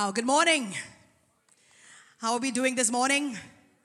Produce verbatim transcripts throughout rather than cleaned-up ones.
Wow, good morning. How are we doing this morning?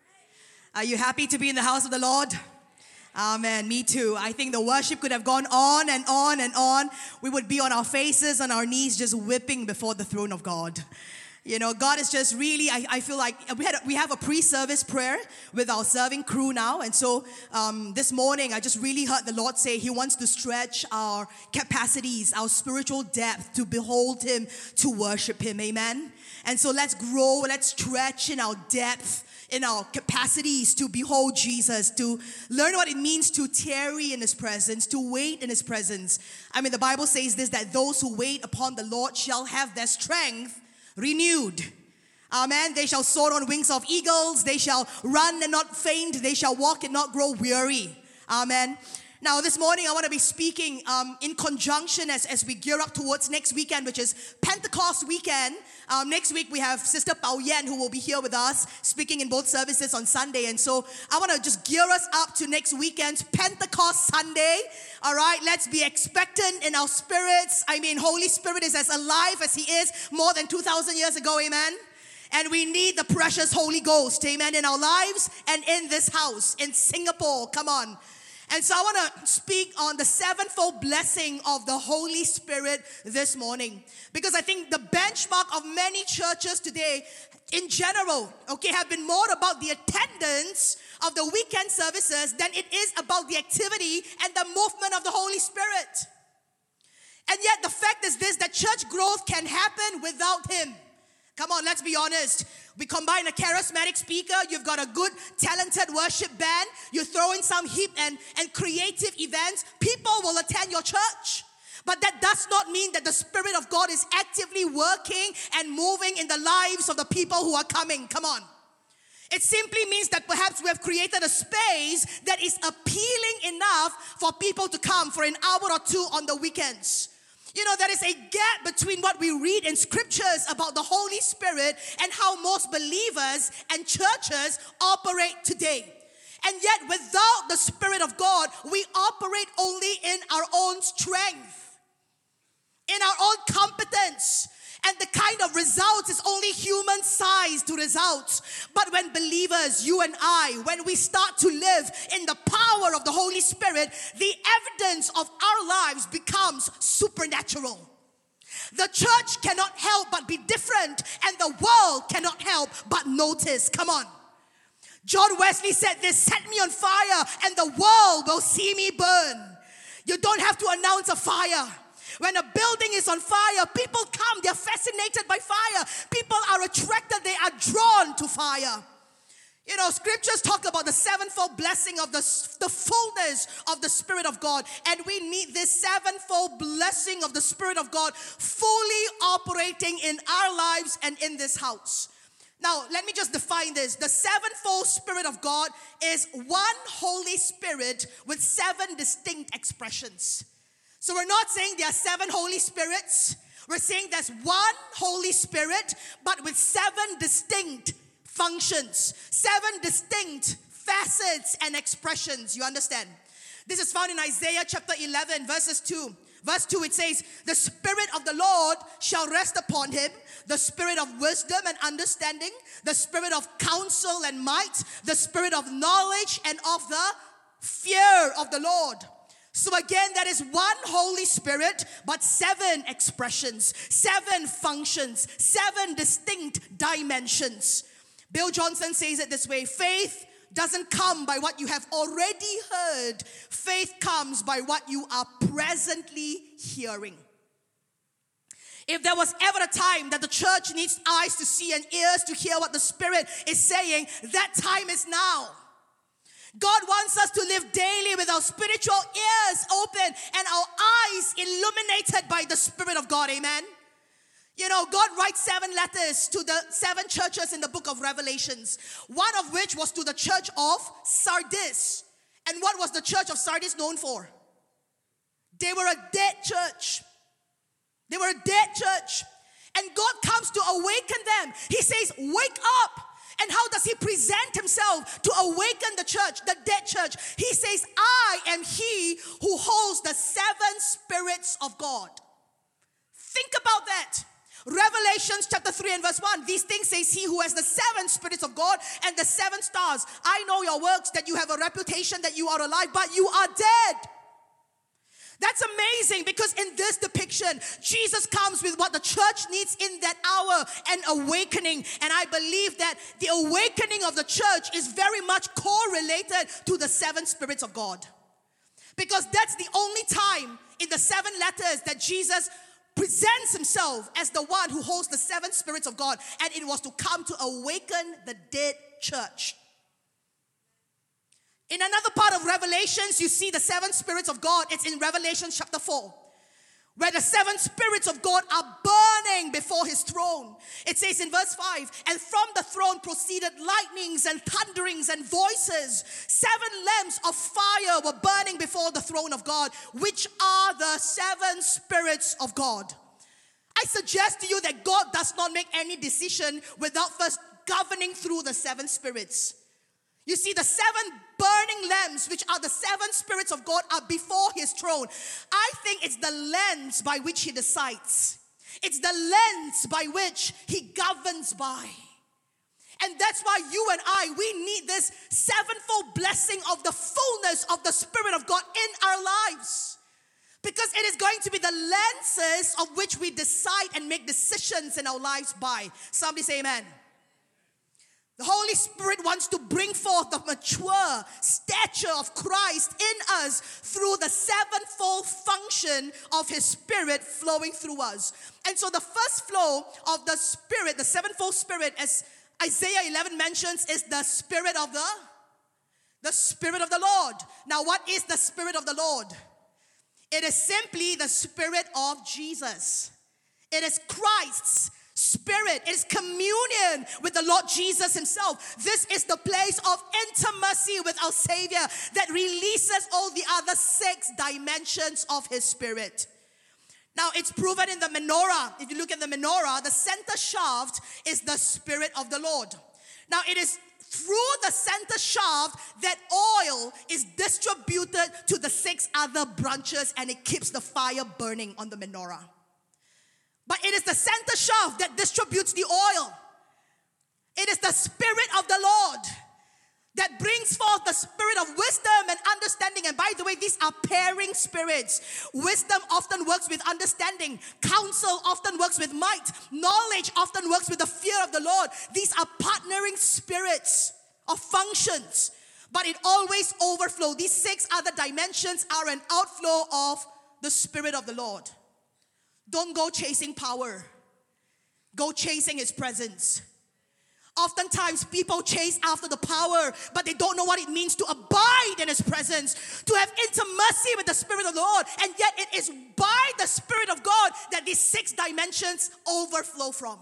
Are you happy to be in the house of the Lord? Amen, me too. I think the worship could have gone on and on and on. We would be on our faces, on our knees, just whipping before the throne of God. You know, God is just really, I, I feel like we had we have a pre-service prayer with our serving crew now. And so um, this morning, I just really heard the Lord say He wants to stretch our capacities, our spiritual depth to behold Him, to worship Him. Amen. And so let's grow, let's stretch in our depth, in our capacities to behold Jesus, to learn what it means to tarry in His presence, to wait in His presence. I mean, the Bible says this, that those who wait upon the Lord shall have their strength renewed. Amen. They shall soar on wings of eagles. They shall run and not faint. They shall walk and not grow weary. Amen. Now, this morning, I want to be speaking um, in conjunction as, as we gear up towards next weekend, which is Pentecost weekend. Um, next week, we have Sister Pao Yan, who will be here with us, speaking in both services on Sunday. And so, I want to just gear us up to next weekend's Pentecost Sunday. All right, let's be expectant in our spirits. I mean, Holy Spirit is as alive as He is more than two thousand years ago, amen? And we need the precious Holy Ghost, amen, in our lives and in this house, in Singapore, come on. And so I want to speak on the sevenfold blessing of the Holy Spirit this morning. Because I think the benchmark of many churches today, in general, okay, have been more about the attendance of the weekend services than it is about the activity and the movement of the Holy Spirit. And yet the fact is this, that church growth can happen without Him. Come on, let's be honest. We combine a charismatic speaker, you've got a good, talented worship band, you throw in some hip and, and creative events, people will attend your church. But that does not mean that the Spirit of God is actively working and moving in the lives of the people who are coming. Come on. It simply means that perhaps we have created a space that is appealing enough for people to come for an hour or two on the weekends. You know, there is a gap between what we read in scriptures about the Holy Spirit and how most believers and churches operate today. And yet, without the Spirit of God, we operate only in our own strength, in our own competence. And the kind of results is only human-sized results. But when believers, you and I, when we start to live in the power of the Holy Spirit, the evidence of our lives becomes supernatural. The church cannot help but be different, and the world cannot help but notice. Come on. John Wesley said this, set me on fire, and the world will see me burn. You don't have to announce a fire. When a building is on fire, people come, they're fascinated by fire. People are attracted, they are drawn to fire. You know, scriptures talk about the sevenfold blessing of the, the fullness of the Spirit of God. And we need this sevenfold blessing of the Spirit of God fully operating in our lives and in this house. Now, let me just define this. The sevenfold Spirit of God is one Holy Spirit with seven distinct expressions. So we're not saying there are seven Holy Spirits. We're saying there's one Holy Spirit, but with seven distinct functions, seven distinct facets and expressions. You understand? This is found in Isaiah chapter eleven, verses two. Verse two, it says, the Spirit of the Lord shall rest upon Him, the Spirit of wisdom and understanding, the Spirit of counsel and might, the Spirit of knowledge and of the fear of the Lord. So again, that is one Holy Spirit, but seven expressions, seven functions, seven distinct dimensions. Bill Johnson says it this way, faith doesn't come by what you have already heard. Faith comes by what you are presently hearing. If there was ever a time that the church needs eyes to see and ears to hear what the Spirit is saying, that time is now. God wants us to live daily with our spiritual ears open and our eyes illuminated by the Spirit of God. Amen. You know, God writes seven letters to the seven churches in the book of Revelations. One of which was to the church of Sardis. And what was the church of Sardis known for? They were a dead church. They were a dead church. And God comes to awaken them. He says, wake up. And how does He present Himself to awaken the church, the dead church? He says, I am He who holds the seven spirits of God. Think about that. Revelations chapter three and verse one. These things says he who has the seven spirits of God and the seven stars. I know your works, that you have a reputation that you are alive, but you are dead. That's amazing, because in this depiction, Jesus comes with what the church needs in that hour, an awakening. And I believe that the awakening of the church is very much correlated to the seven spirits of God. Because that's the only time in the seven letters that Jesus presents himself as the one who holds the seven spirits of God. And it was to come to awaken the dead church. In another part of Revelations, you see the seven spirits of God. It's in Revelation chapter four, where the seven spirits of God are burning before his throne. It says in verse five, and from the throne proceeded lightnings and thunderings and voices. Seven lamps of fire were burning before the throne of God, which are the seven spirits of God. I suggest to you that God does not make any decision without first governing through the seven spirits. You see, the seven burning lamps, which are the seven spirits of God, are before his throne. I think it's the lens by which he decides. It's the lens by which he governs by. And that's why you and I, we need this sevenfold blessing of the fullness of the Spirit of God in our lives. Because it is going to be the lenses of which we decide and make decisions in our lives by. Somebody say amen. The Holy Spirit wants to bring forth the mature stature of Christ in us through the sevenfold function of his Spirit flowing through us. And so the first flow of the Spirit, the sevenfold Spirit, as Isaiah eleven mentions, is the Spirit of the, the Spirit of the Lord. Now, what is the Spirit of the Lord? It is simply the Spirit of Jesus. It is Christ's Spirit. It is communion with the Lord Jesus himself. This is the place of intimacy with our Savior that releases all the other six dimensions of his Spirit. Now, it's proven in the menorah. If you look at the menorah, the center shaft is the Spirit of the Lord. Now, it is through the center shaft that oil is distributed to the six other branches, and it keeps the fire burning on the menorah. But it is the center shaft that distributes the oil. It is the Spirit of the Lord that brings forth the spirit of wisdom and understanding. And by the way, these are pairing spirits. Wisdom often works with understanding. Counsel often works with might. Knowledge often works with the fear of the Lord. These are partnering spirits of functions. But it always overflows. These six other dimensions are an outflow of the Spirit of the Lord. Don't go chasing power. Go chasing his presence. Oftentimes people chase after the power, but they don't know what it means to abide in his presence, to have intimacy with the Spirit of the Lord. And yet it is by the Spirit of God that these six dimensions overflow from.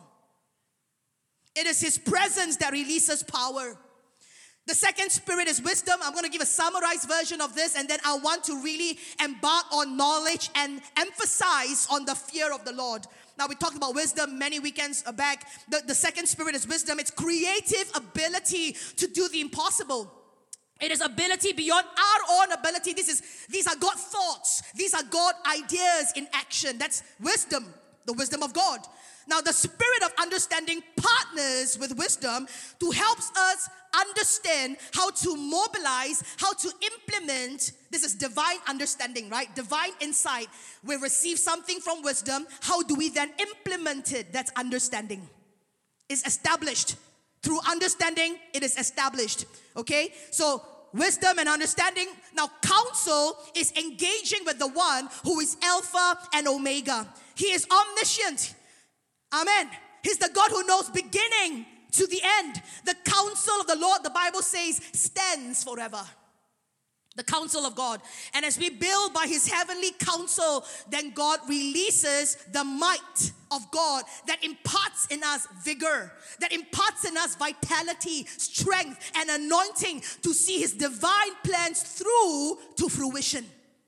It is his presence that releases power. The second spirit is wisdom. I'm going to give a summarized version of this, and then I want to really embark on knowledge and emphasize on the fear of the Lord. Now, we talked about wisdom many weekends back. The, the second spirit is wisdom. It's creative ability to do the impossible. It is ability beyond our own ability. This is, these are God thoughts. These are God ideas in action. That's wisdom, the wisdom of God. Now, the spirit of understanding partners with wisdom to help us understand how to mobilize, how to implement. This is divine understanding, right? Divine insight. We receive something from wisdom. How do we then implement it? That's understanding. It's established. Through understanding, it is established. Okay? So, wisdom and understanding. Now, counsel is engaging with the one who is Alpha and Omega. He is omniscient. Amen. He's the God who knows beginning to the end. The counsel of the Lord, the Bible says, stands forever. The counsel of God. And as we build by his heavenly counsel, then God releases the might of God that imparts in us vigor, that imparts in us vitality, strength, and anointing to see his divine plans through to fruition.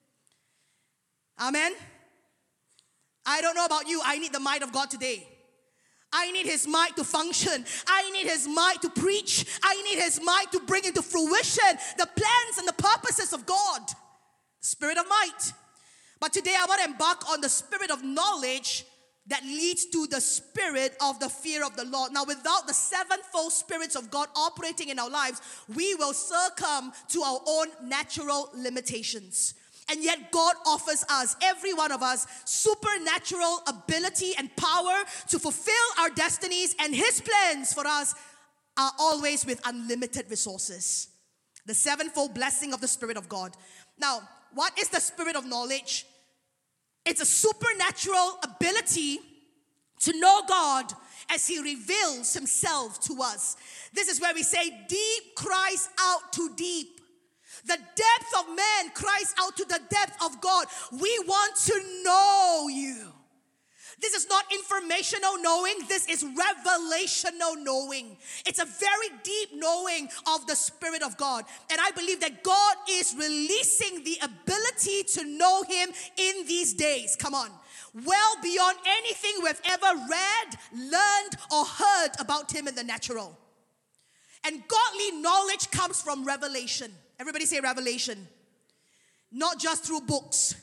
Amen. I don't know about you, I need the might of God today. I need his might to function. I need his might to preach. I need his might to bring into fruition the plans and the purposes of God. Spirit of might. But today I want to embark on the spirit of knowledge that leads to the spirit of the fear of the Lord. Now, without the sevenfold spirits of God operating in our lives, we will succumb to our own natural limitations. And yet God offers us, every one of us, supernatural ability and power to fulfill our destinies, and His plans for us are always with unlimited resources. The sevenfold blessing of the Spirit of God. Now, what is the Spirit of knowledge? It's a supernatural ability to know God as He reveals Himself to us. This is where we say, deep cries out to deep. The depth of man cries out to the depth of God. We want to know You. This is not informational knowing. This is revelational knowing. It's a very deep knowing of the Spirit of God. And I believe that God is releasing the ability to know Him in these days. Come on. Well beyond anything we've ever read, learned, or heard about Him in the natural. And godly knowledge comes from revelation. Everybody say revelation. Not just through books.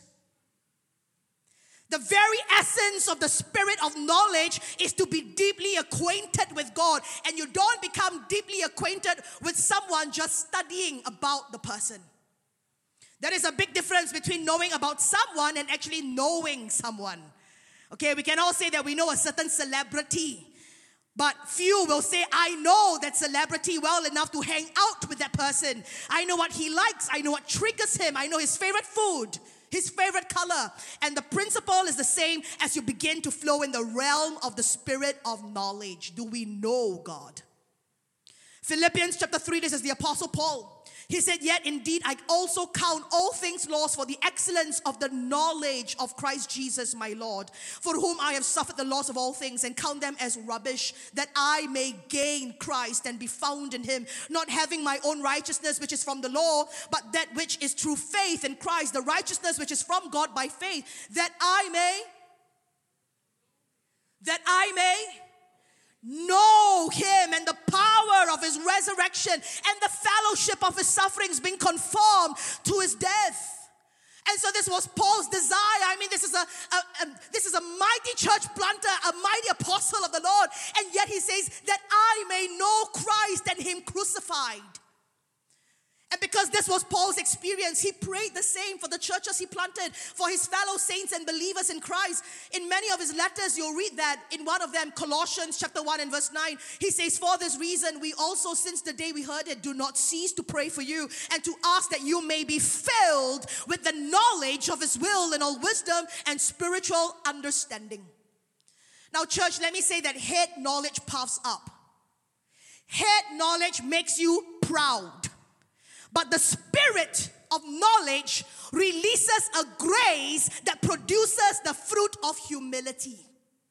The very essence of the spirit of knowledge is to be deeply acquainted with God. And you don't become deeply acquainted with someone just studying about the person. There is a big difference between knowing about someone and actually knowing someone. Okay, we can all say that we know a certain celebrity, but few will say, I know that celebrity well enough to hang out with that person. I know what he likes. I know what triggers him. I know his favorite food, his favorite color. And the principle is the same as you begin to flow in the realm of the spirit of knowledge. Do we know God? Philippians chapter three, this is the Apostle Paul. He said, yet indeed I also count all things lost for the excellence of the knowledge of Christ Jesus my Lord, for whom I have suffered the loss of all things, and count them as rubbish, that I may gain Christ and be found in Him, not having my own righteousness which is from the law, but that which is through faith in Christ, the righteousness which is from God by faith, that I may, that I may know Him and the power of His resurrection and the fellowship of His sufferings, being conformed to His death. And so this was Paul's desire. I mean, this is a, a, a this is a mighty church planter, a mighty apostle of the Lord, and yet he says that I may know Christ and Him crucified. And because this was Paul's experience, he prayed the same for the churches he planted, for his fellow saints and believers in Christ. In many of his letters, you'll read that. In one of them, Colossians chapter one and verse nine, he says, for this reason, we also, since the day we heard it, do not cease to pray for you and to ask that you may be filled with the knowledge of His will and all wisdom and spiritual understanding. Now, church, let me say that head knowledge puffs up. Head knowledge makes you proud. But the spirit of knowledge releases a grace that produces the fruit of humility.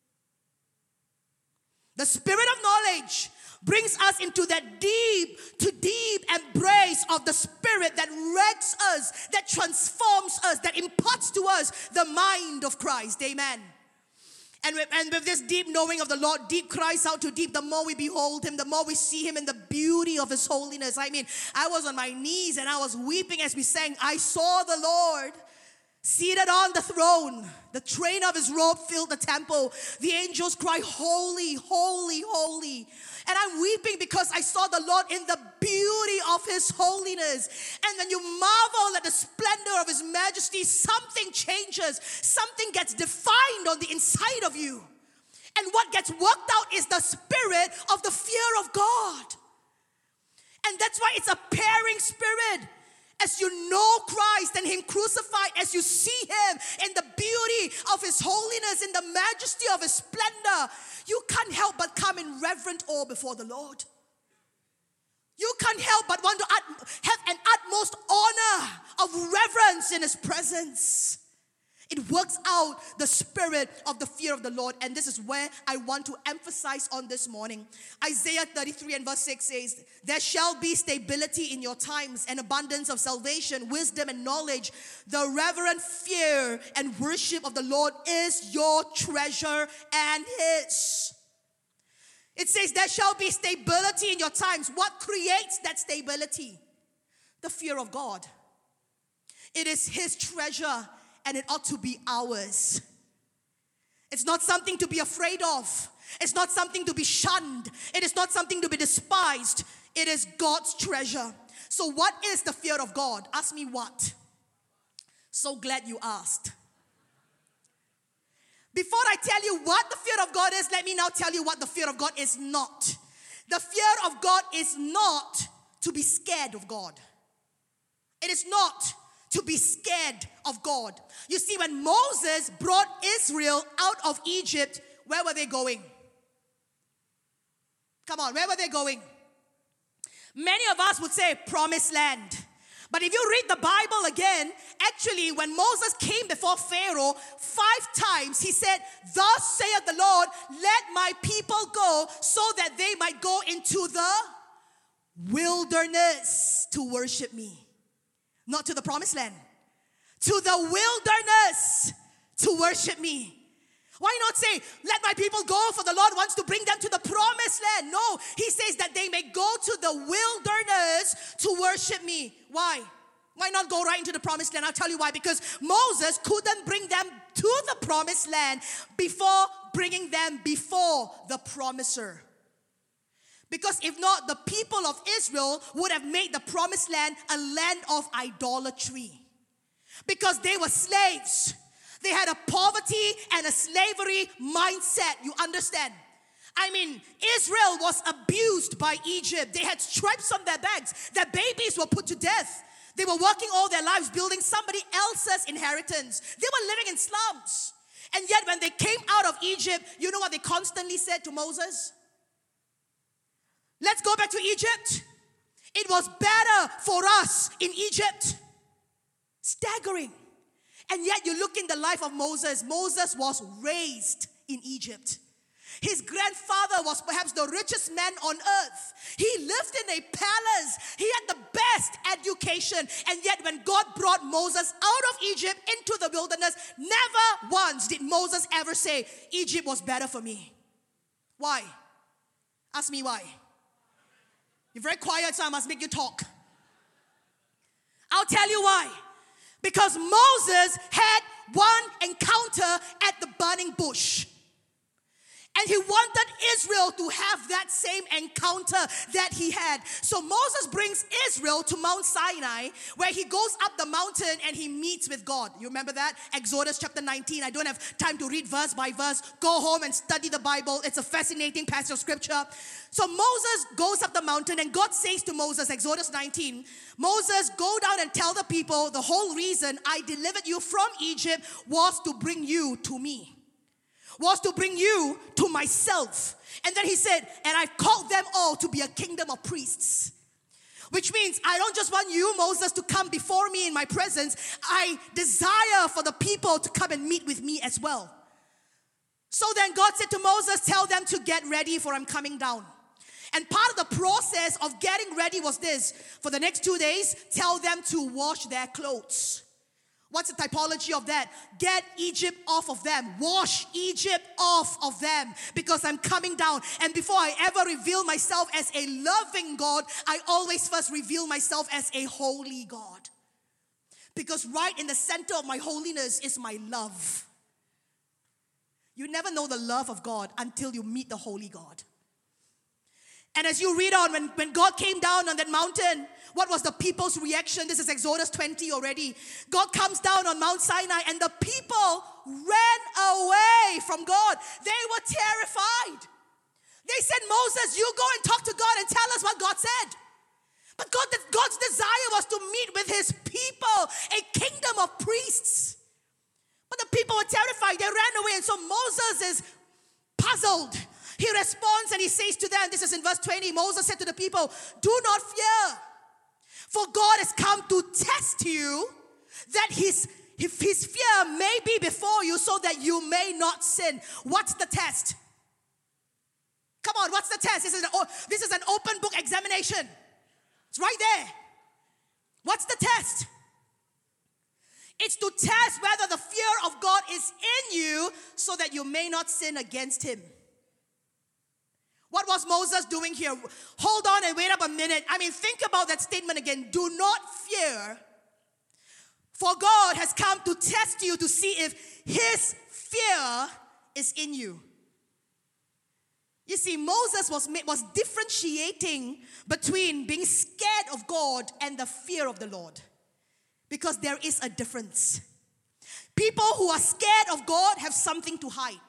The spirit of knowledge brings us into that deep to deep embrace of the Spirit that wrecks us, that transforms us, that imparts to us the mind of Christ. Amen. And with, and with this deep knowing of the Lord, deep cries out to deep. The more we behold Him, the more we see Him in the beauty of His holiness. I mean, I was on my knees and I was weeping as we sang, I saw the Lord seated on the throne. The train of His robe filled the temple. The angels cry, holy, holy, holy. And I'm weeping because I saw the Lord in the beauty of His holiness. And when you marvel at the splendor of His majesty, something changes. Something gets defined on the inside of you. And what gets worked out is the spirit of the fear of God. And that's why it's a pairing spirit. As you know Christ and Him crucified, as you see Him in the beauty of His holiness, in the majesty of His splendor, you can't help but come in reverent awe before the Lord. You can't help but want to have an utmost honor of reverence in His presence. It works out the spirit of the fear of the Lord. And this is where I want to emphasize on this morning. Isaiah thirty-three and verse six says, there shall be stability in your times, and abundance of salvation, wisdom and knowledge. The reverent fear and worship of the Lord is your treasure and His. It says there shall be stability in your times. What creates that stability? The fear of God. It is His treasure, and it ought to be ours. It's not something to be afraid of. It's not something to be shunned. It is not something to be despised. It is God's treasure. So what is the fear of God? Ask me what? So glad you asked. Before I tell you what the fear of God is, let me now tell you what the fear of God is not. The fear of God is not to be scared of God. It is not to be scared of God. You see, when Moses brought Israel out of Egypt, where were they going? Come on, where were they going? Many of us would say promised land. But if you read the Bible again, actually when Moses came before Pharaoh, five times he said, "Thus saith the Lord, let my people go so that they might go into the wilderness to worship me." Not to the promised land. To the wilderness to worship me. Why not say, let my people go, for the Lord wants to bring them to the promised land? No, he says that they may go to the wilderness to worship me. Why? Why not go right into the promised land? I'll tell you why. Because Moses couldn't bring them to the promised land before bringing them before the promiser. Because if not, the people of Israel would have made the promised land a land of idolatry. Because they were slaves. They had a poverty and a slavery mindset. You understand? I mean, Israel was abused by Egypt. They had stripes on their backs. Their babies were put to death. They were working all their lives building somebody else's inheritance. They were living in slums. And yet when they came out of Egypt, you know what they constantly said to Moses? Let's go back to Egypt. It was better for us in Egypt. Staggering. And yet you look in the life of Moses. Moses was raised in Egypt. His grandfather was perhaps the richest man on earth. He lived in a palace. He had the best education. And yet when God brought Moses out of Egypt into the wilderness, never once did Moses ever say, Egypt was better for me. Why? Ask me why. You're very quiet, so I must make you talk. I'll tell you why. Because Moses had one encounter at the burning bush. And he wanted Israel to have that same encounter that he had. So Moses brings Israel to Mount Sinai, where he goes up the mountain and he meets with God. You remember that? Exodus chapter nineteen. I don't have time to read verse by verse. Go home and study the Bible. It's a fascinating passage of scripture. So Moses goes up the mountain and God says to Moses, Exodus nineteen, Moses, go down and tell the people the whole reason I delivered you from Egypt was to bring you to me. Was to bring you to myself. And then he said, and I've called them all to be a kingdom of priests. Which means I don't just want you, Moses, to come before me in my presence. I desire for the people to come and meet with me as well. So then God said to Moses, tell them to get ready for I'm coming down. And part of the process of getting ready was this. For the next two days, tell them to wash their clothes. What's the typology of that? Get Egypt off of them. Wash Egypt off of them. Because I'm coming down. And before I ever reveal myself as a loving God, I always first reveal myself as a holy God. Because right in the center of my holiness is my love. You never know the love of God until you meet the holy God. And as you read on, when, when God came down on that mountain, what was the people's reaction? This is Exodus twenty already. God comes down on Mount Sinai and the people ran away from God. They were terrified. They said, Moses, you go and talk to God and tell us what God said. But God, God's desire was to meet with his people, a kingdom of priests. But the people were terrified. They ran away. And so Moses is puzzled. He responds and he says to them, this is in verse twenty, Moses said to the people, do not fear, for God has come to test you, that his, his fear may be before you so that you may not sin. What's the test? Come on, what's the test? This is an, this is an open book examination. It's right there. What's the test? It's to test whether the fear of God is in you so that you may not sin against him. What was Moses doing here? Hold on and wait up a minute. I mean, think about that statement again. Do not fear, for God has come to test you to see if his fear is in you. You see, Moses was, was differentiating between being scared of God and the fear of the Lord. Because there is a difference. People who are scared of God have something to hide.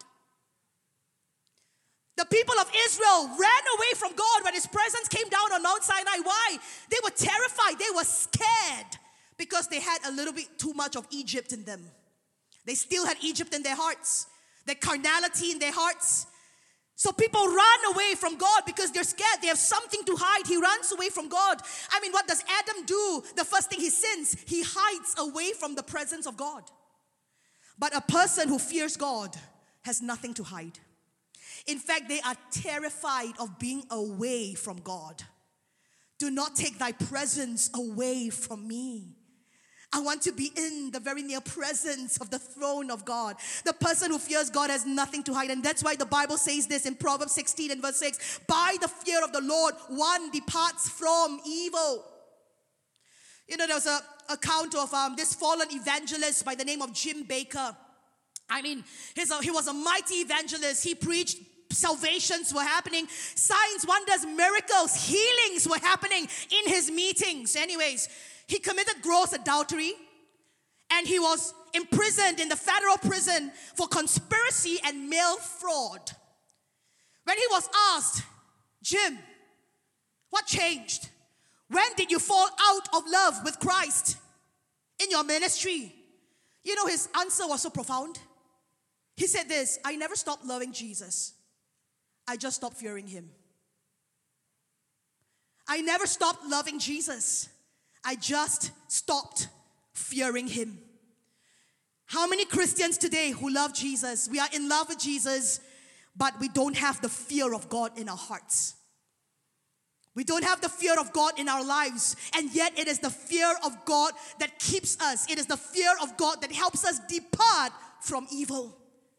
The people of Israel ran away from God when His presence came down on Mount Sinai. Why? They were terrified. They were scared because they had a little bit too much of Egypt in them. They still had Egypt in their hearts, their carnality in their hearts. So people run away from God because they're scared. They have something to hide. He runs away from God. I mean, what does Adam do? The first thing he sins, he hides away from the presence of God. But a person who fears God has nothing to hide. In fact, they are terrified of being away from God. Do not take thy presence away from me. I want to be in the very near presence of the throne of God. The person who fears God has nothing to hide. And that's why the Bible says this in Proverbs sixteen and verse six. By the fear of the Lord, one departs from evil. You know, there was an account of um, this fallen evangelist by the name of Jim Baker. I mean, he's a, he was a mighty evangelist. He preached. Salvations were happening. Signs, wonders, miracles, healings were happening in his meetings. Anyways, he committed gross adultery and he was imprisoned in the federal prison for conspiracy and mail fraud. When he was asked, Jim, what changed? When did you fall out of love with Christ in your ministry? You know, his answer was so profound. He said this, I never stopped loving Jesus. I just stopped fearing Him. I never stopped loving Jesus. I just stopped fearing Him. How many Christians today who love Jesus, we are in love with Jesus, but we don't have the fear of God in our hearts. We don't have the fear of God in our lives, and yet it is the fear of God that keeps us. It is the fear of God that helps us depart from evil.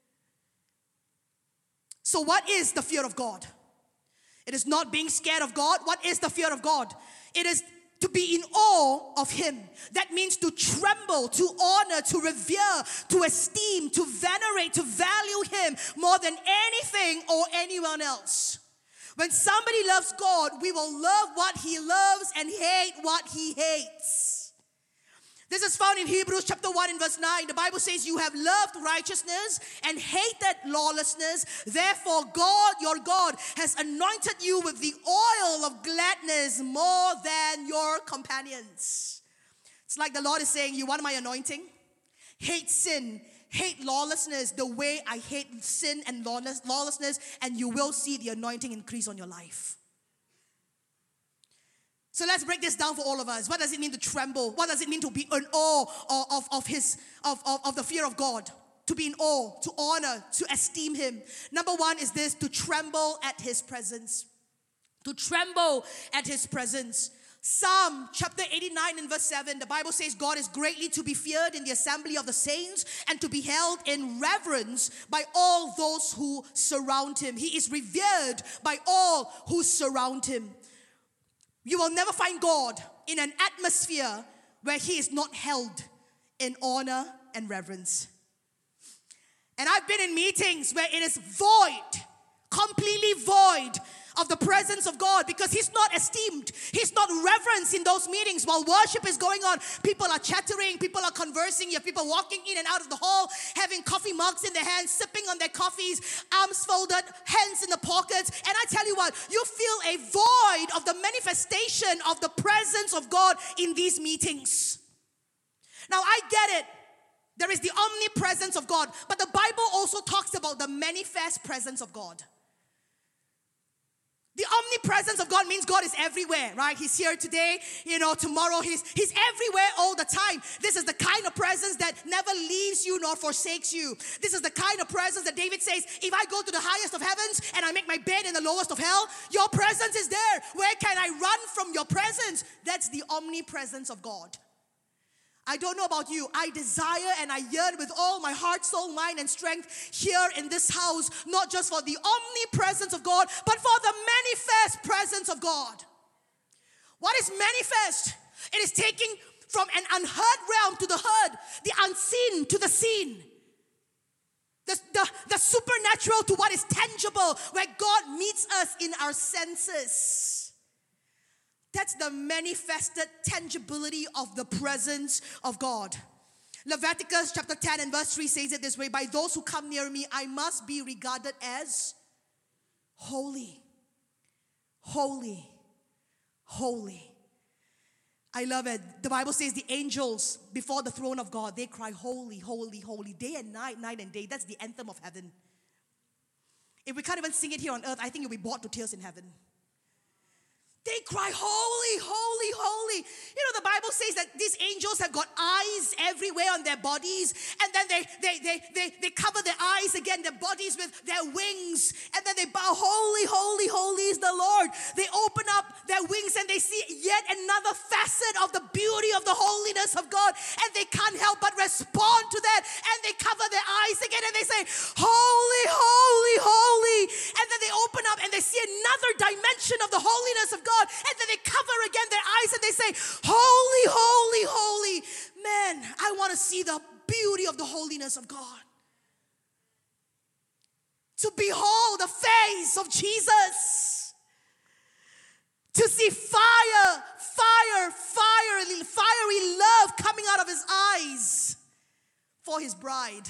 So what is the fear of God? It is not being scared of God. What is the fear of God? It is to be in awe of Him. That means to tremble, to honor, to revere, to esteem, to venerate, to value Him more than anything or anyone else. When somebody loves God, we will love what He loves and hate what He hates. This is found in Hebrews chapter one and verse nine. The Bible says, you have loved righteousness and hated lawlessness. Therefore, God, your God, has anointed you with the oil of gladness more than your companions. It's like the Lord is saying, you want my anointing? Hate sin, hate lawlessness the way I hate sin and lawlessness, and you will see the anointing increase on your life. So let's break this down for all of us. What does it mean to tremble? What does it mean to be in awe of, of, of his of, of, of the fear of God? To be in awe, to honor, to esteem Him. Number one is this, to tremble at His presence. To tremble at His presence. Psalm chapter eighty-nine and verse seven, the Bible says God is greatly to be feared in the assembly of the saints and to be held in reverence by all those who surround Him. He is revered by all who surround Him. You will never find God in an atmosphere where He is not held in honor and reverence. And I've been in meetings where it is void, completely void of the presence of God because He's not esteemed. He's not reverenced in those meetings. While worship is going on, people are chattering, people are conversing. You have people walking in and out of the hall, having coffee mugs in their hands, sipping on their coffees, arms folded, hands in the pockets. And I tell you what, you feel a void of the manifestation of the presence of God in these meetings. Now, I get it. There is the omnipresence of God, but the Bible also talks about the manifest presence of God. The omnipresence of God means God is everywhere, right? He's here today, you know, tomorrow he's, he's everywhere all the time. This is the kind of presence that never leaves you nor forsakes you. This is the kind of presence that David says, if I go to the highest of heavens and I make my bed in the lowest of hell, your presence is there. Where can I run from your presence? That's the omnipresence of God. I don't know about you. I desire and I yearn with all my heart, soul, mind, and strength here in this house, not just for the omnipresence of God, but for the manifest presence of God. What is manifest? It is taking from an unheard realm to the heard, the unseen to the seen. The, the, the supernatural to what is tangible, where God meets us in our senses. That's the manifested tangibility of the presence of God. Leviticus chapter ten and verse three says it this way: by those who come near me, I must be regarded as holy. Holy. Holy. I love it. The Bible says the angels before the throne of God, they cry, holy, holy, holy, day and night, night and day. That's the anthem of heaven. If we can't even sing it here on earth, I think you'll be brought to tears in heaven. They cry, holy, holy, holy. You know, the Bible says that these angels have got eyes everywhere on their bodies, and then they they they they, they cover their eyes again, their bodies with their wings, and then they bow, holy, holy, holy is the Lord. They open up their wings and they see yet another facet of the beauty of the holiness of God, and they can't help but respond to that, and they cover their eyes again and they say, holy, holy, holy. And then they open up and they see another dimension of the holiness of God. God, and then they cover again their eyes and they say, holy, holy, holy. Man, I want to see the beauty of the holiness of God. To behold the face of Jesus. To see fire, fire, fire, fiery love coming out of his eyes for his bride.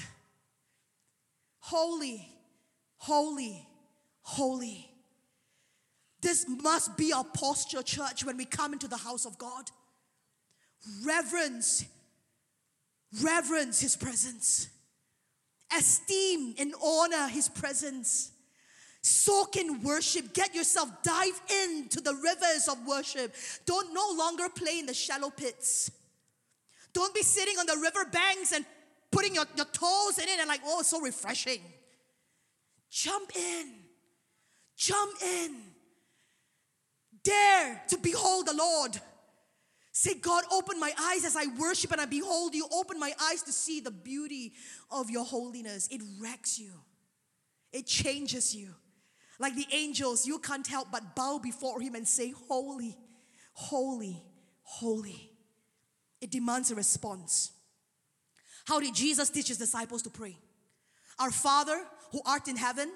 Holy, holy, holy. This must be our posture, church, when we come into the house of God. Reverence, reverence his presence. Esteem and honor his presence. Soak in worship. Get yourself, dive into the rivers of worship. Don't no longer play in the shallow pits. Don't be sitting on the river banks and putting your, your toes in it and like, oh, it's so refreshing. Jump in. Jump in. Dare to behold the Lord. Say, God, open my eyes as I worship and I behold you. Open my eyes to see the beauty of your holiness. It wrecks you. It changes you. Like the angels, you can't help but bow before him and say, holy, holy, holy. It demands a response. How did Jesus teach his disciples to pray? Our Father who art in heaven,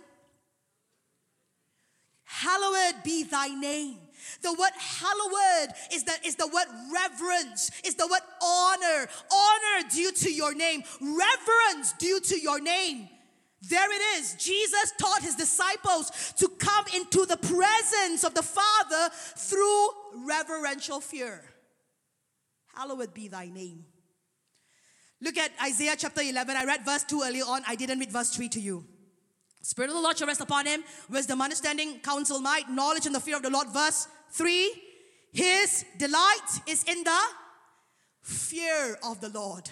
hallowed be thy name. The word hallowed is the, is the word reverence, is the word honor. Honor due to your name. Reverence due to your name. There it is. Jesus taught his disciples to come into the presence of the Father through reverential fear. Hallowed be thy name. Look at Isaiah chapter eleven. I read verse two earlier on. I didn't read verse three to you. Spirit of the Lord shall rest upon him. Wisdom, understanding, counsel, might, knowledge, and the fear of the Lord. Verse three. His delight is in the fear of the Lord.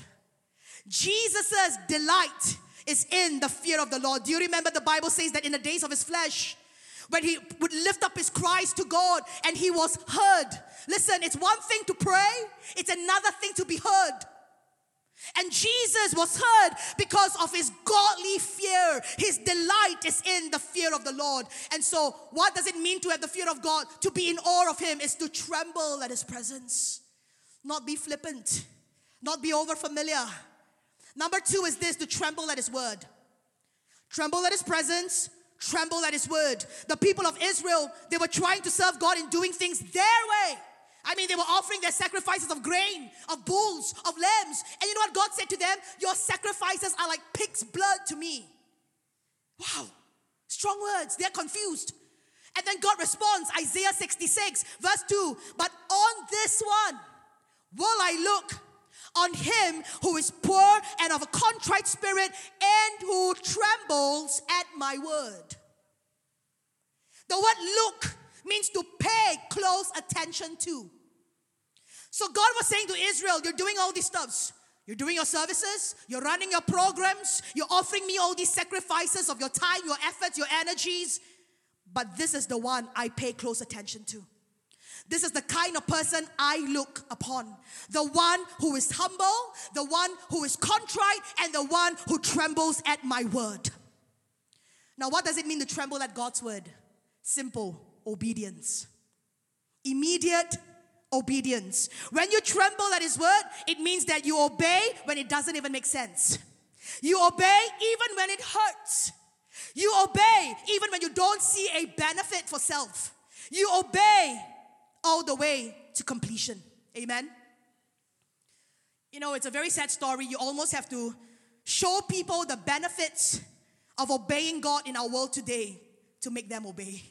Jesus' delight is in the fear of the Lord. Do you remember the Bible says that in the days of his flesh, when he would lift up his cries to God and he was heard. Listen, it's one thing to pray. It's another thing to be heard. And Jesus was heard because of his godly fear. His delight is in the fear of the Lord. And so, what does it mean to have the fear of God? To be in awe of him is to tremble at his presence. Not be flippant. Not be over familiar. Number two is this, to tremble at his word. Tremble at his presence. Tremble at his word. The people of Israel, they were trying to serve God in doing things their way. I mean, they were offering their sacrifices of grain, of bulls, of lambs. And you know what God said to them? Your sacrifices are like pig's blood to me. Wow. Strong words. They're confused. And then God responds, Isaiah sixty-six, verse two. But on this one will I look, on him who is poor and of a contrite spirit and who trembles at my word. The word look means to pay close attention to. So God was saying to Israel, you're doing all these stuffs. You're doing your services, you're running your programs, you're offering me all these sacrifices of your time, your efforts, your energies. But this is the one I pay close attention to. This is the kind of person I look upon. The one who is humble, the one who is contrite, and the one who trembles at my word. Now, what does it mean to tremble at God's word? Simple. Obedience. Immediate obedience. When you tremble at his word, it means that you obey when it doesn't even make sense. You obey even when it hurts. You obey even when you don't see a benefit for self. You obey all the way to completion. Amen? You know, it's a very sad story. You almost have to show people the benefits of obeying God in our world today to make them obey.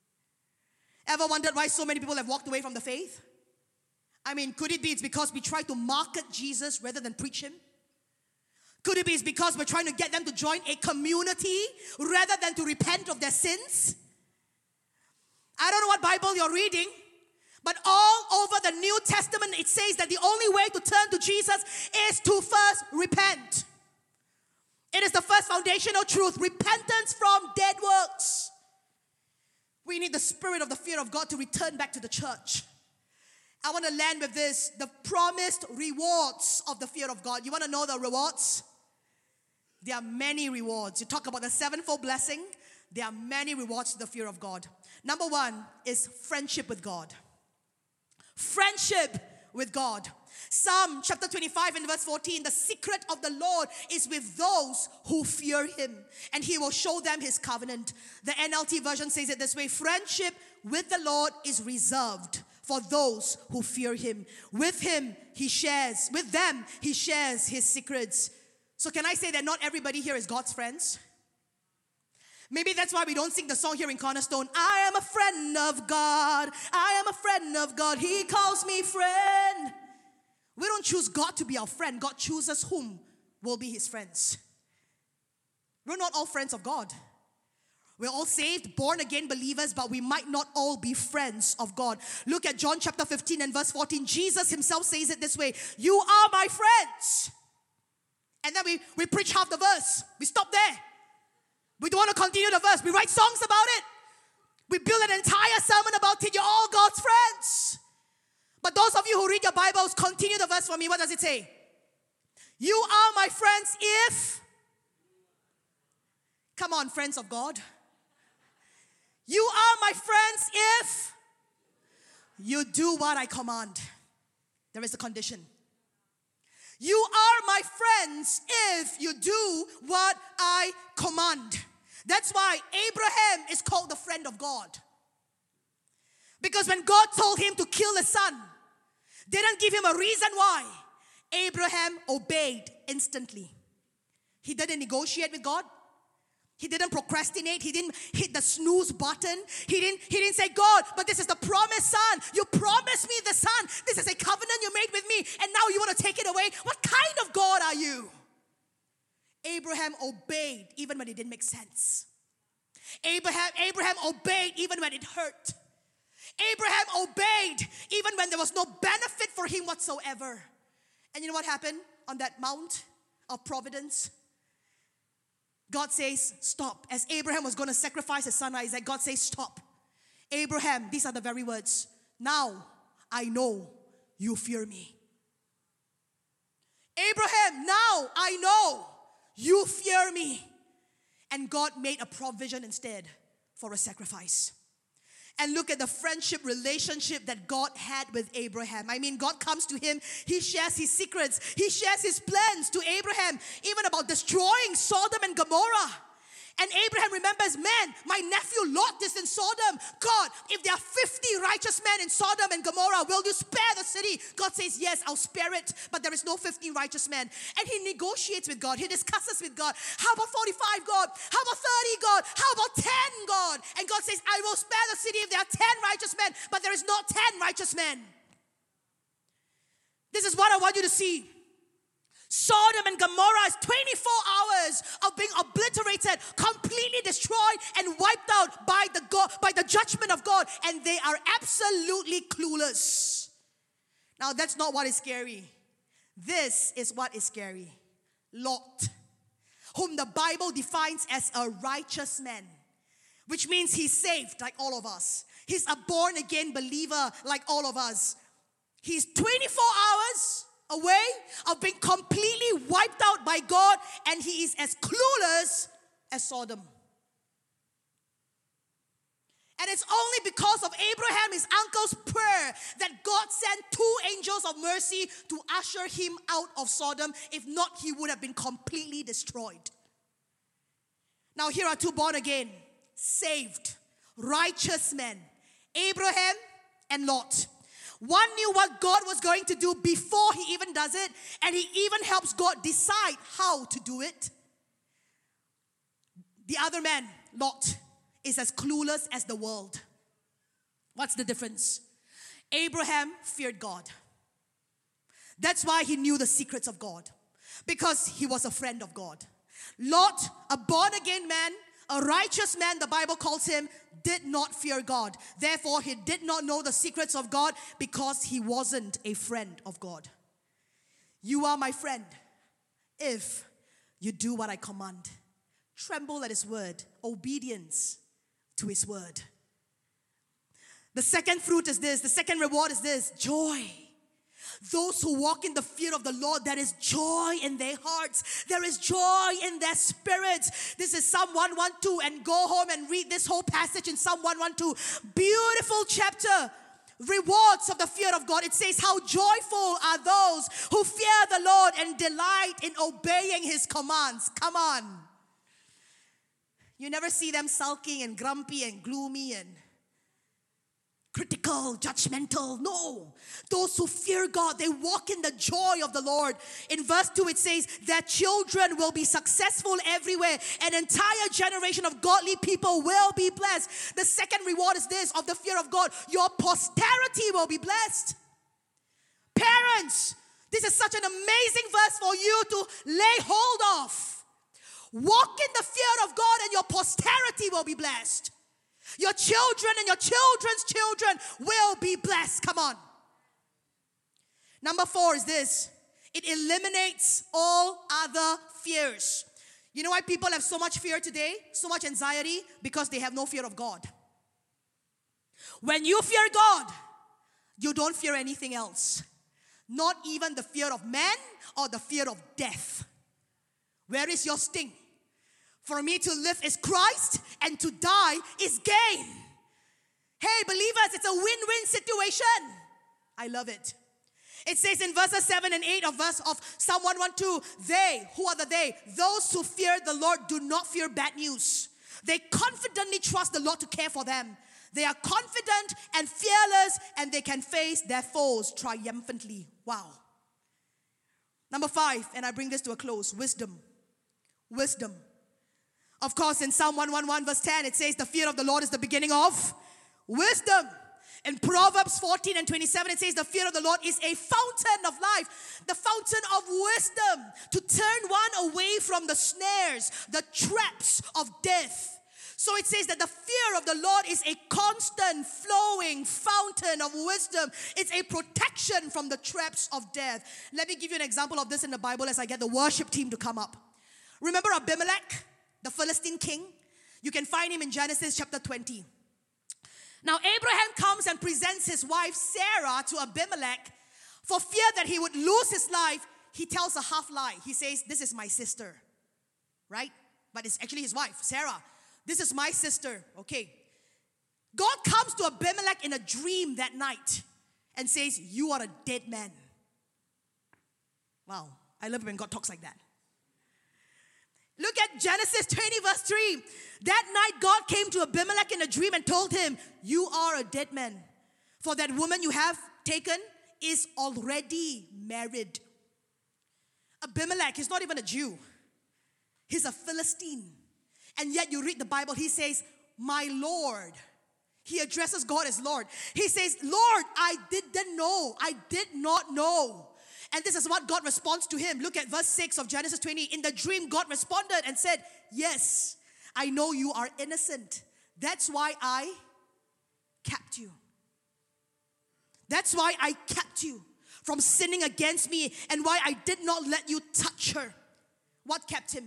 Ever wondered why so many people have walked away from the faith? I mean, could it be it's because we try to market Jesus rather than preach Him? Could it be it's because we're trying to get them to join a community rather than to repent of their sins? I don't know what Bible you're reading, but all over the New Testament it says that the only way to turn to Jesus is to first repent. It is the first foundational truth, repentance from dead works. We need the spirit of the fear of God to return back to the church. I want to land with this, the promised rewards of the fear of God. You want to know the rewards? There are many rewards. You talk about the sevenfold blessing. There are many rewards to the fear of God. Number one is friendship with God. Friendship with God. Psalm chapter twenty-five and verse fourteen, the secret of the Lord is with those who fear Him, and He will show them His covenant. The N L T version says it this way: friendship with the Lord is reserved for those who fear Him. With Him, He shares, with them, He shares His secrets. So can I say that not everybody here is God's friends? Maybe that's why we don't sing the song here in Cornerstone, I am a friend of God, I am a friend of God, He calls me friend. We don't choose God to be our friend. God chooses whom will be His friends. We're not all friends of God. We're all saved, born again believers, but we might not all be friends of God. Look at John chapter fifteen and verse fourteen. Jesus Himself says it this way: you are my friends. And then we, we preach half the verse. We stop there. We don't want to continue the verse. We write songs about it. We build an entire sermon about it. You're all God's friends. But those of you who read your Bibles, continue the verse for me. What does it say? You are my friends if... Come on, friends of God. You are my friends if you do what I command. There is a condition. You are my friends if you do what I command. That's why Abraham is called the friend of God. Because when God told him to kill his son, they didn't give him a reason why. Abraham obeyed instantly. He didn't negotiate with God. He didn't procrastinate. He didn't hit the snooze button. He didn't, he didn't say, God, but this is the promised son. You promised me the son. This is a covenant you made with me, and now you want to take it away? What kind of God are you? Abraham obeyed even when it didn't make sense. Abraham, Abraham obeyed even when it hurt. Abraham obeyed even when there was no benefit for him whatsoever. And you know what happened on that mount of providence? God says, stop. As Abraham was going to sacrifice his son Isaac, God says, stop. Abraham, these are the very words. Now I know you fear me. Abraham, now I know you fear me. And God made a provision instead for a sacrifice. And look at the friendship relationship that God had with Abraham. I mean, God comes to him. He shares His secrets. He shares His plans to Abraham, even about destroying Sodom and Gomorrah. And Abraham remembers, man, my nephew Lot is in Sodom. God, if there are fifty righteous men in Sodom and Gomorrah, will you spare the city? God says, yes, I'll spare it, but there is no fifty righteous men. And he negotiates with God. He discusses with God. How about forty-five, God? How about thirty, God? How about ten, God? And God says, I will spare the city if there are ten righteous men, but there is not ten righteous men. This is what I want you to see. Sodom and Gomorrah is twenty-four hours of being obliterated, completely destroyed and wiped out by the God, by the judgment of God, and they are absolutely clueless. Now that's not what is scary. This is what is scary. Lot, whom the Bible defines as a righteous man, which means he's saved like all of us. He's a born again believer like all of us. He's twenty-four hours away of being completely wiped out by God, and he is as clueless as Sodom. And it's only because of Abraham, his uncle's prayer, that God sent two angels of mercy to usher him out of Sodom. If not, he would have been completely destroyed. Now here are two born again, saved, righteous men, Abraham and Lot. One knew what God was going to do before he even does it, and he even helps God decide how to do it. The other man, Lot, is as clueless as the world. What's the difference? Abraham feared God. That's why he knew the secrets of God, because he was a friend of God. Lot, a born-again man, a righteous man, the Bible calls him, did not fear God. Therefore, he did not know the secrets of God because he wasn't a friend of God. You are my friend if you do what I command. Tremble at his word. Obedience to his word. The second fruit is this. The second reward is this. Joy. Those who walk in the fear of the Lord, there is joy in their hearts. There is joy in their spirits. This is Psalm one twelve, and go home and read this whole passage in Psalm one twelve. Beautiful chapter. Rewards of the fear of God. It says, how joyful are those who fear the Lord and delight in obeying his commands. Come on. You never see them sulking and grumpy and gloomy and critical, judgmental. No. Those who fear God, they walk in the joy of the Lord. In verse two it says, their children will be successful everywhere. An entire generation of godly people will be blessed. The second reward is this, of the fear of God. Your posterity will be blessed. Parents, this is such an amazing verse for you to lay hold of. Walk in the fear of God and your posterity will be blessed. Your children and your children's children will be blessed. Come on. Number four is this. It eliminates all other fears. You know why people have so much fear today? So much anxiety? Because they have no fear of God. When you fear God, you don't fear anything else. Not even the fear of man or the fear of death. Where is your sting? For me to live is Christ, and to die is gain. Hey, believers, it's a win-win situation. I love it. It says in verses seven and eight of verse of Psalm one twelve, they, who are the they? Those who fear the Lord do not fear bad news. They confidently trust the Lord to care for them. They are confident and fearless, and they can face their foes triumphantly. Wow. Number five, and I bring this to a close, wisdom. Wisdom. Of course, in Psalm one eleven verse ten, it says the fear of the Lord is the beginning of wisdom. In Proverbs fourteen and twenty-seven, it says the fear of the Lord is a fountain of life, the fountain of wisdom, to turn one away from the snares, the traps of death. So it says that the fear of the Lord is a constant flowing fountain of wisdom. It's a protection from the traps of death. Let me give you an example of this in the Bible as I get the worship team to come up. Remember Abimelech, the Philistine king? You can find him in Genesis chapter twenty. Now Abraham comes and presents his wife Sarah to Abimelech. For fear that he would lose his life, he tells a half lie. He says, this is my sister, right? But it's actually his wife, Sarah. This is my sister, okay. God comes to Abimelech in a dream that night and says, you are a dead man. Wow, I love it when God talks like that. Look at Genesis twenty verse three. That night God came to Abimelech in a dream and told him, you are a dead man, for that woman you have taken is already married. Abimelech is not even a Jew. He's a Philistine. And yet you read the Bible, he says, my Lord. He addresses God as Lord. He says, Lord, I didn't know. I did not know. And this is what God responds to him. Look at verse six of Genesis twenty. In the dream, God responded and said, yes, I know you are innocent. That's why I kept you. That's why I kept you from sinning against me, and why I did not let you touch her. What kept him?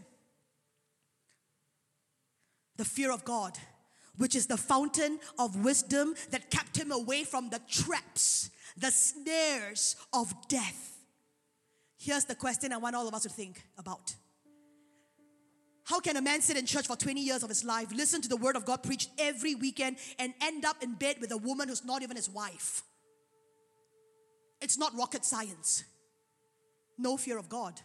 The fear of God, which is the fountain of wisdom that kept him away from the traps, the snares of death. Here's the question I want all of us to think about. How How can a man sit in church for twenty years of his life, listen to the word of God preached every weekend, and end up in bed with a woman who's not even his wife? It's not rocket science. No fear of God.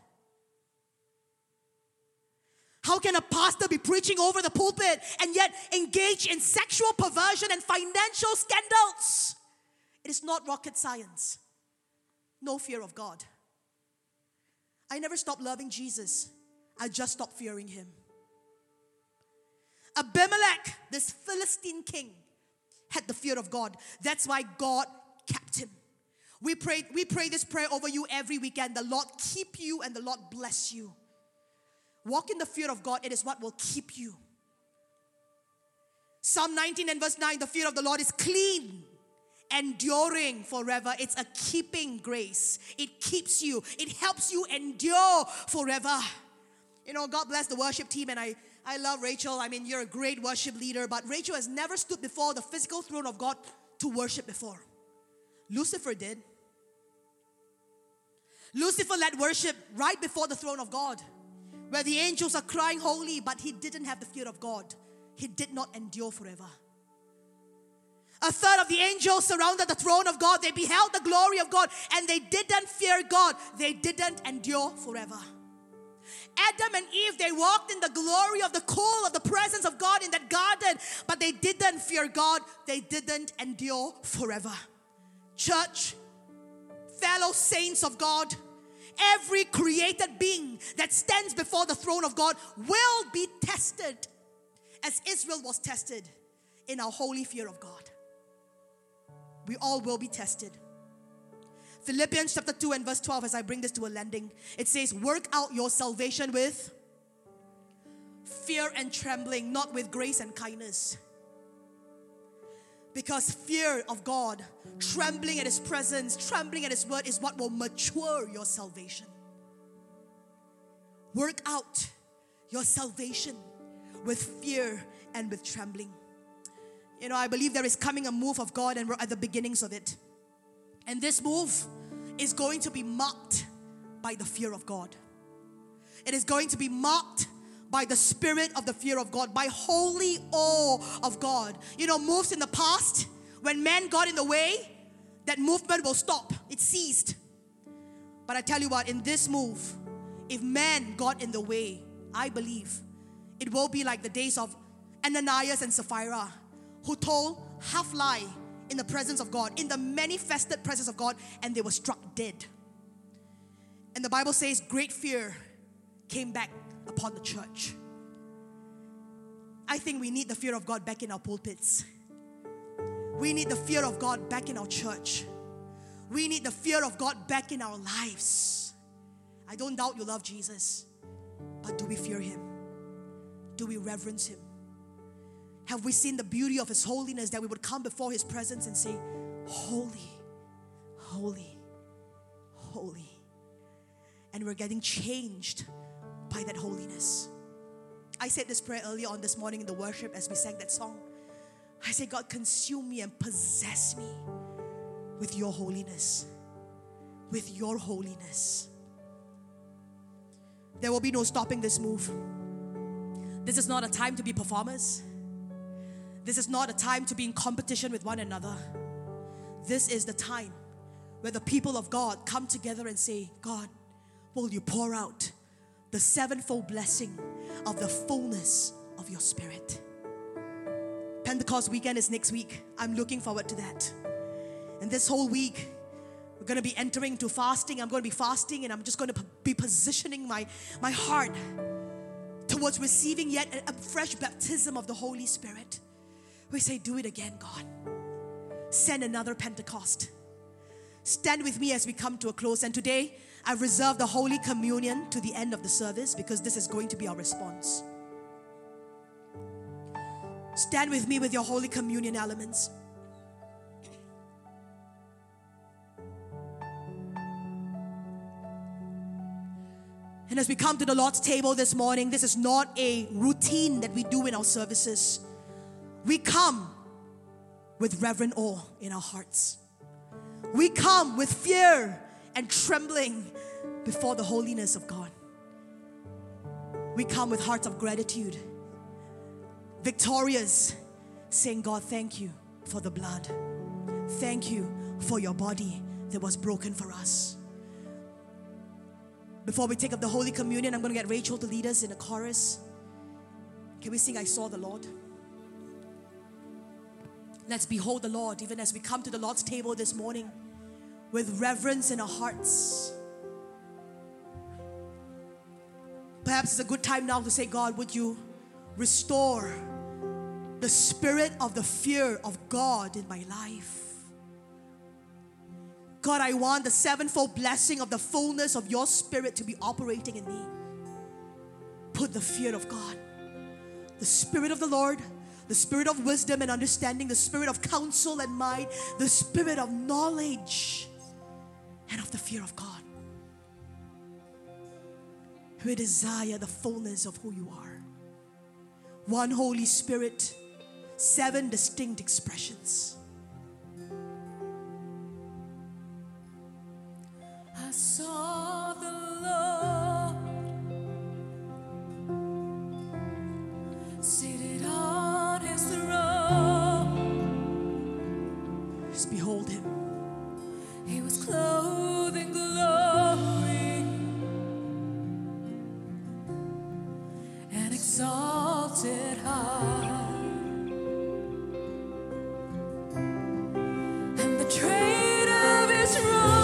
How can a pastor be preaching over the pulpit and yet engage in sexual perversion and financial scandals? It is not rocket science. No fear of God. I never stopped loving Jesus. I just stopped fearing him. Abimelech, this Philistine king, had the fear of God. That's why God kept him. We pray, we pray this prayer over you every weekend. The Lord keep you and the Lord bless you. Walk in the fear of God. It is what will keep you. Psalm nineteen and verse nine, the fear of the Lord is clean, enduring forever. It's a keeping grace. It keeps you. It helps you endure forever. You know, God bless the worship team, and I, I love Rachel. I mean, you're a great worship leader, but Rachel has never stood before the physical throne of God to worship before. Lucifer did. Lucifer led worship right before the throne of God, where the angels are crying holy, but he didn't have the fear of God. He did not endure forever. A third of the angels surrounded the throne of God. They beheld the glory of God, and they didn't fear God. They didn't endure forever. Adam and Eve, they walked in the glory of the cool of the presence of God in that garden, but they didn't fear God. They didn't endure forever. Church, fellow saints of God, every created being that stands before the throne of God will be tested, as Israel was tested, in our holy fear of God. We all will be tested. Philippians chapter two and verse twelve, as I bring this to a landing, it says, work out your salvation with fear and trembling, not with grace and kindness. Because fear of God, trembling at his presence, trembling at his word is what will mature your salvation. Work out your salvation with fear and with trembling. You know, I believe there is coming a move of God, and we're at the beginnings of it. And this move is going to be marked by the fear of God. It is going to be marked by the spirit of the fear of God, by holy awe of God. You know, moves in the past, when man got in the way, that movement will stop. It ceased. But I tell you what, in this move, if man got in the way, I believe it will be like the days of Ananias and Sapphira, who told half lie in the presence of God, in the manifested presence of God, and they were struck dead. And the Bible says great fear came back upon the church. I think we need the fear of God back in our pulpits. We need the fear of God back in our church. We need the fear of God back in our lives. I don't doubt you love Jesus, but do we fear him? Do we reverence him? Have we seen the beauty of his holiness, that we would come before his presence and say, holy, holy, holy. And we're getting changed by that holiness. I said this prayer earlier on this morning in the worship as we sang that song. I said, God, consume me and possess me with your holiness. With your holiness. There will be no stopping this move. This is not a time to be performers. This is not a time to be in competition with one another. This is the time where the people of God come together and say, God, will you pour out the sevenfold blessing of the fullness of your Spirit? Pentecost weekend is next week. I'm looking forward to that. And this whole week, we're going to be entering into fasting. I'm going to be fasting, and I'm just going to be positioning my, my heart towards receiving yet a, a fresh baptism of the Holy Spirit. We say, do it again, God. Send another Pentecost. Stand with me as we come to a close. And today, I've reserved the Holy Communion to the end of the service, because this is going to be our response. Stand with me with your Holy Communion elements. And as we come to the Lord's table this morning, this is not a routine that we do in our services. We come with reverent awe in our hearts. We come with fear and trembling before the holiness of God. we come with hearts of gratitude, victorious, saying, God, thank you for the blood. Thank you for your body that was broken for us. Before we take up the Holy Communion, I'm going to get Rachel to lead us in a chorus. Can we sing, I Saw the Lord? Let's behold the Lord even as we come to the Lord's table this morning with reverence in our hearts. Perhaps it's a good time now to say, God, would you restore the spirit of the fear of God in my life? God, I want the sevenfold blessing of the fullness of your spirit to be operating in me. Put the fear of God, the spirit of the Lord, the spirit of wisdom and understanding, the spirit of counsel and might, the spirit of knowledge and of the fear of God. We desire the fullness of who you are. One Holy Spirit, seven distinct expressions. I saw the Lord seated on his throne. Just behold him. He was clothed in glory and exalted high. And the train of his robe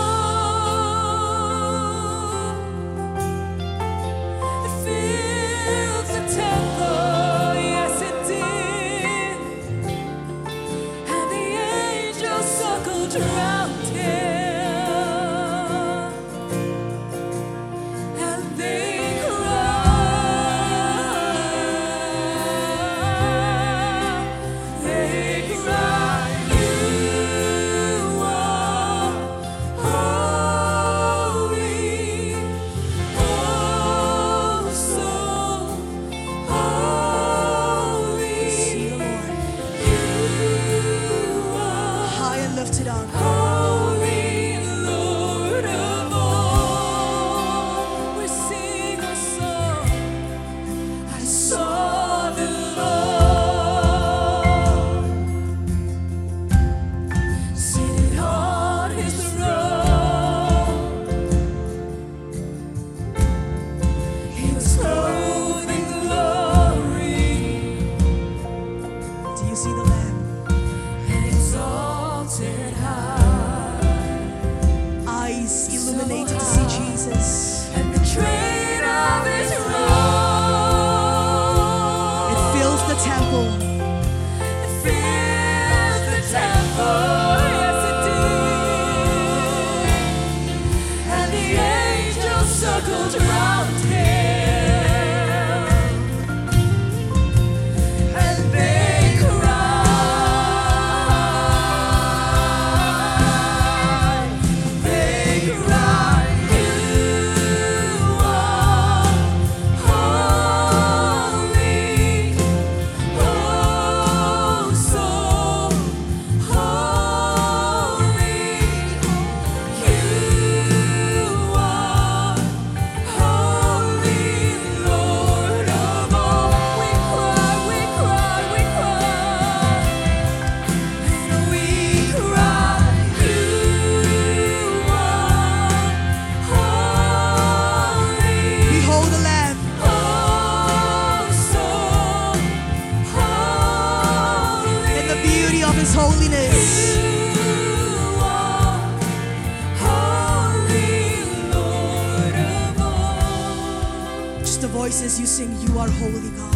voices you sing, you are holy, God.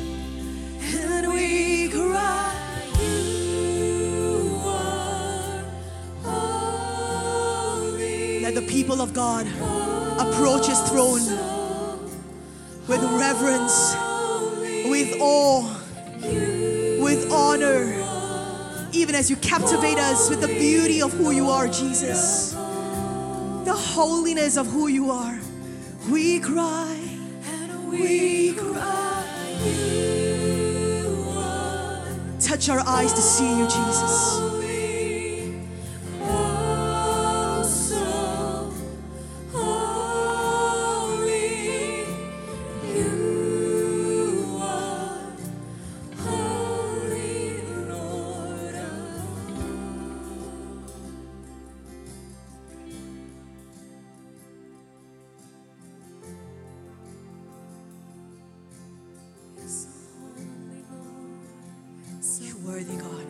And we cry, you are holy. Let the people of God approach his throne with reverence, with awe, with honor, even as you captivate us with the beauty of who you are, Jesus, the holiness of who you are. We cry, and we cry, you are touch our eyes to see you, Jesus. holy, oh so holy, you worthy, God.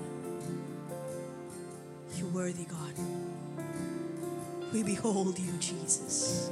You're worthy, God. We behold you, Jesus.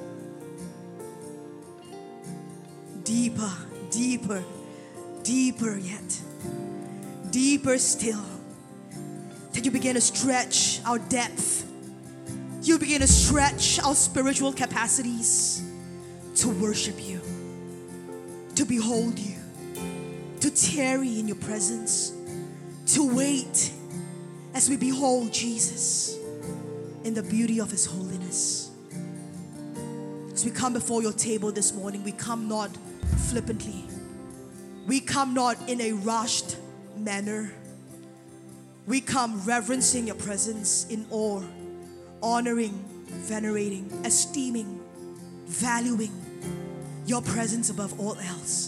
Deeper, deeper, deeper yet. Deeper still. That you begin to stretch our depth. You begin to stretch our spiritual capacities to worship you, to behold you, to tarry in your presence, to wait as we behold Jesus in the beauty of His holiness. As we come before your table this morning, we come not flippantly. We come not in a rushed manner. We come reverencing your presence in awe, honoring, venerating, esteeming, valuing your presence above all else.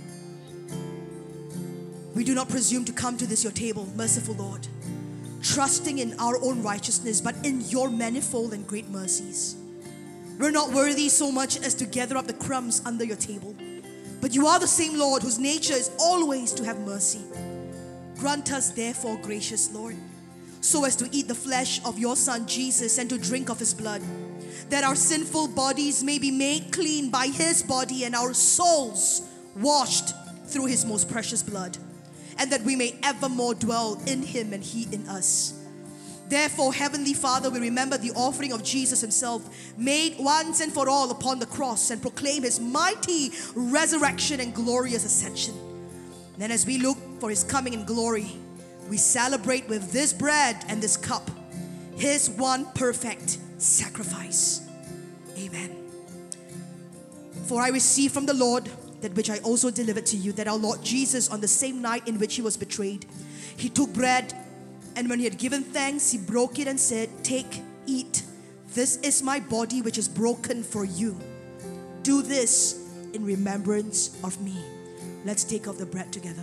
We do not presume to come to this your table, merciful Lord, trusting in our own righteousness, but in your manifold and great mercies. We're not worthy so much as to gather up the crumbs under your table, but you are the same Lord whose nature is always to have mercy. Grant us therefore, gracious Lord, so as to eat the flesh of your Son Jesus and to drink of His blood, that our sinful bodies may be made clean by His body and our souls washed through His most precious blood, and that we may evermore dwell in Him and He in us. Therefore, Heavenly Father, we remember the offering of Jesus Himself, made once and for all upon the cross, and proclaim His mighty resurrection and glorious ascension. Then as we look for His coming in glory, we celebrate with this bread and this cup His one perfect sacrifice. Amen. For I received from the Lord that which I also delivered to you, that our Lord Jesus, on the same night in which He was betrayed, He took bread, and when He had given thanks, He broke it and said, "Take, eat. This is my body which is broken for you. Do this in remembrance of me." Let's take of the bread together.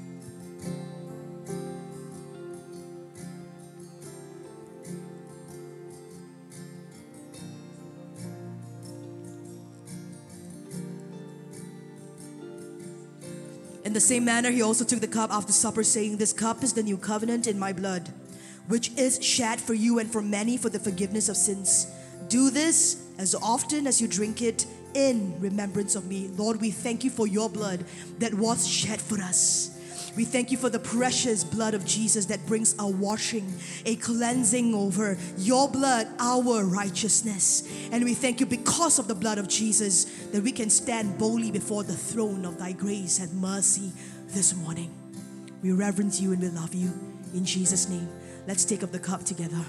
In the same manner, He also took the cup after supper, saying, "This cup is the new covenant in my blood, which is shed for you and for many for the forgiveness of sins. Do this as often as you drink it in remembrance of me." Lord, we thank you for your blood that was shed for us. We thank you for the precious blood of Jesus that brings a washing, a cleansing over. Your blood, our righteousness. And we thank you because of the blood of Jesus that we can stand boldly before the throne of thy grace and mercy this morning. We reverence you and we love you. In Jesus' name, let's take up the cup together.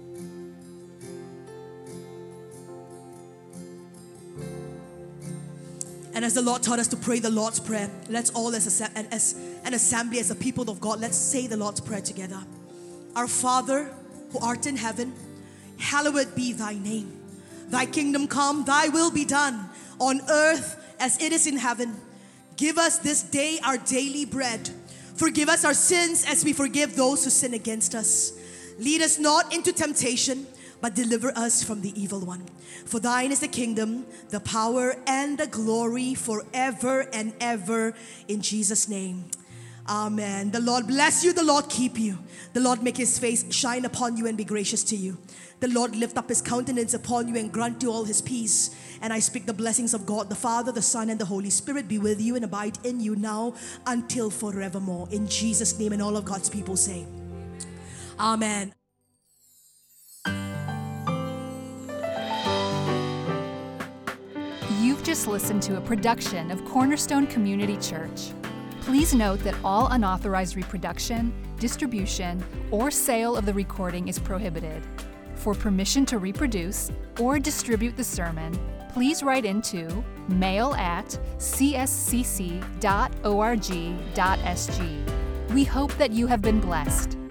And as the Lord taught us to pray the Lord's Prayer, let's all as, a, as an assembly, as a people of God, let's say the Lord's Prayer together. Our Father, who art in heaven, hallowed be thy name. Thy kingdom come, thy will be done on earth as it is in heaven. Give us this day our daily bread. Forgive us our sins as we forgive those who sin against us. Lead us not into temptation, but deliver us from the evil one. For thine is the kingdom, the power, and the glory forever and ever. In Jesus' name, amen. The Lord bless you, the Lord keep you. The Lord make His face shine upon you and be gracious to you. The Lord lift up His countenance upon you and grant you all His peace. And I speak the blessings of God, the Father, the Son, and the Holy Spirit be with you and abide in you now until forevermore. In Jesus' name, and all of God's people say, amen. You've just listened to a production of Cornerstone Community Church. Please note that all unauthorized reproduction, distribution, or sale of the recording is prohibited. For permission to reproduce or distribute the sermon, please write into mail at c s c c dot org dot s g. We hope that you have been blessed.